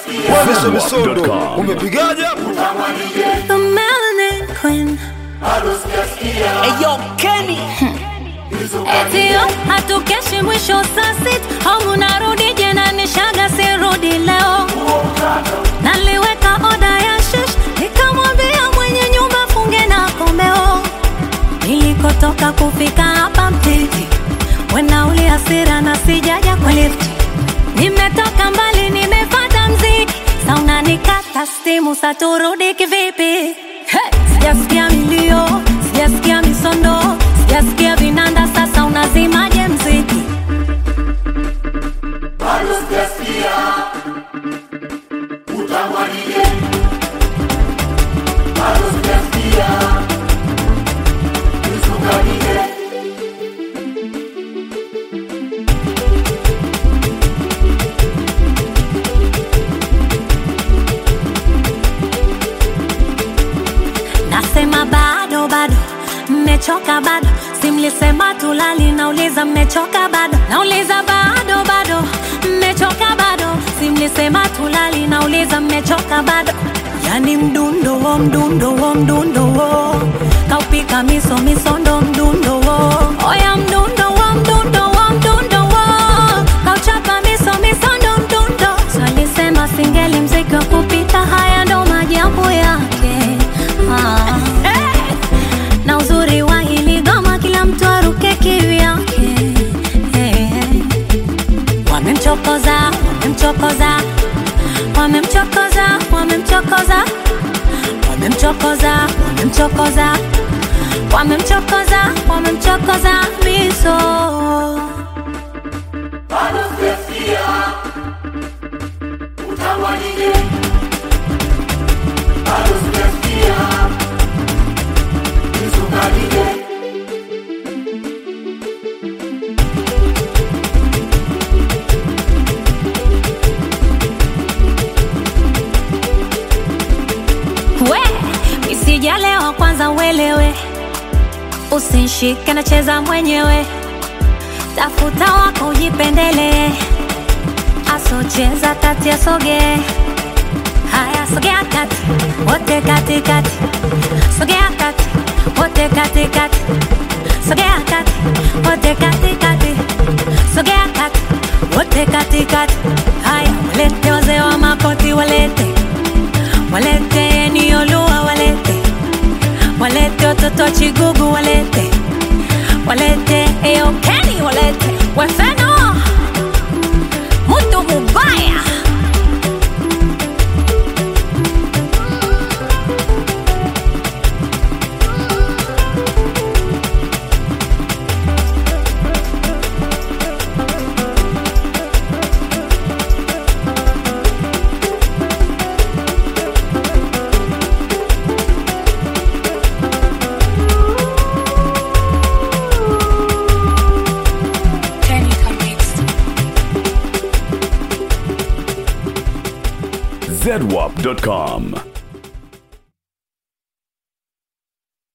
Wewe Misondo umepigaje hapo? The Melanin Queen. Eyo Kenny Etio hatukeshi mwisho saa sita. Hongu narudi jena nishaga sirudi leo. Naliweka oda ya shish, nikamwambia mwenye nyumba funge na komeo. Nilikotoka kufika hapa Mtiti, wenauli hasira na sijaja kwa lifti. Nimetoka mbali nimefata mziki, sauna nikata stimu sa turudi kivipi. Sijasikia milio, sijasikia misondo, sijasikia vinanda, sasa unazimaje mziki? Bado sijasikia utamwanije. Bado sijasikia usukanije. Nasema bado bado, mmechoka bado. Simlisema tulali, nauliza mmechoka bado. Nauliza bado bado, mmechoka bado. Simlisema tulali, nauliza mmechoka bado. Yani mdundo wo, mdundo wo, mdundo wo. Kaupika miso misondo mdundo wo. Oya mdundo wo, mdundo wo, mdundo wo. Kauchapa miso misondo mdundo. Swalisema singeli mziki wa kupita, haya ndo majambo yake. Na uzuri wa hili goma kila mtu aruke kivyake. Wamemchokoza, wamemchokoza, wamemchokoza, wamemchokoza, wamemchokoza, wamemchokoza, wamemchokoza, wamemchokoza miso. Bado sijasikia utamwanije. Bado sijasikia usukanije. We, isijalewa kwanza uelewe. Usinishike nacheza mwenyewe. Tafuta wako ujipendele. Asocheza kati asoge. Haya sogea kati, wote kati kati. Sogea kati, wote kati kati. Sogea kati, wote kati kati. Sogea kati, wote kati kati. Haya walete wazee wa makoti walete. Walete ni Olua walete. Walete watoto Chigugu walete. Walete Eyo Kenny walete. Wefeno Mutu mubaya. ZWAP.com